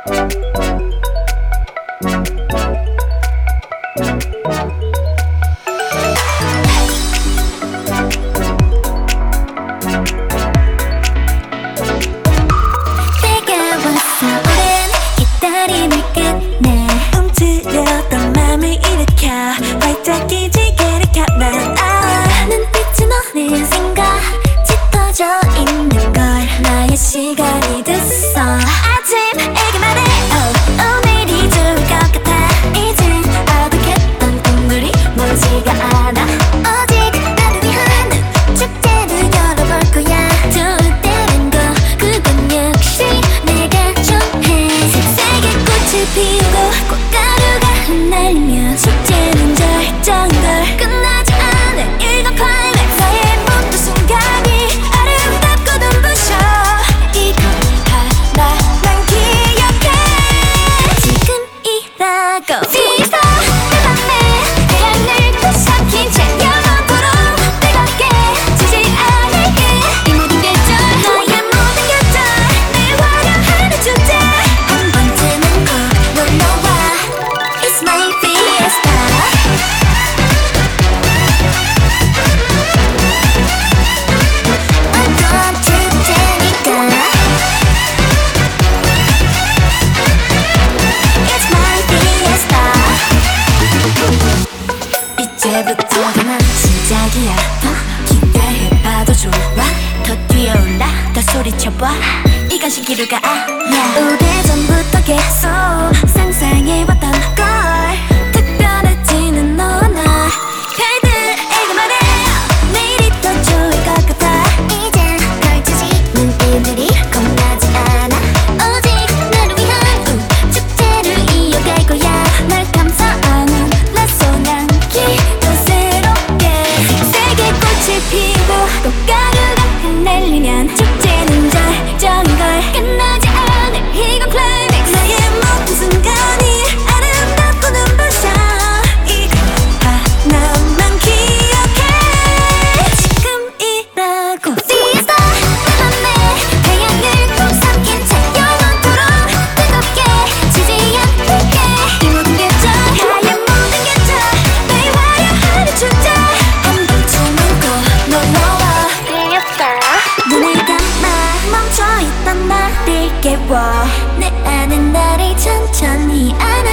시간이 됐어. 아침에게 말해 오늘이 좋을 것 같아. 이젠 어둑했던 꿈들이 멀지가 않아. 오직 나를 위한 축제를 열어볼 거야. 좋을 때는 거 그건 역시 내가 정해. 색색의 꽃을 피우고 꽃가루가 흩날리면 축제는 절정인 걸. 끝나지 않은 일과 클라이맥스. 나의 모든 순간이 아름답고 눈부셔. Fever 내 맘에 태양을 부삭힌 채 영원토록 뜨겁게 지지 않을게. 이 모든 계절 너의 모든 계절 늘 화려한 축제. 한 번쯤은 꼭 놀러와. It's my fiesta. 어떤 축제니까. 이제부터가 난 시작이야. 기대해봐도 좋아. 더 뛰어올라 더 소리쳐봐. 이건 시기를 가. 오래전부터 계속 상상해왔던 걸. 특별해지는 너와 나. 별들에게 말해 내일이 더 좋을 것 같아. 이젠 펼쳐지는 일들이 겁나지 않아. 오직 나를 위한 축제를 이어갈 거야. 날 감싸안은 낯선 향기 더 새롭게. 색색의 꽃을 피우고 꽃가루가 흩날리면 축제는 절정인 걸. 끝나지 않을 이건 클라이맥스. 나의 모든 순간이 아름답고 눈부셔. 이거 하나만 기억해. 지금이라고. Fiesta 내 맘에 태양을 꼭 삼킨 채 영원토록 뜨겁게 지지 않을게. 이 모든 계절 하얀 모든 계절 늘 화려한 축제. 한 번쯤은 꼭 놀러와. 눈을 감아 멈춰있던 나를 깨워. 내 안은 나를 천천히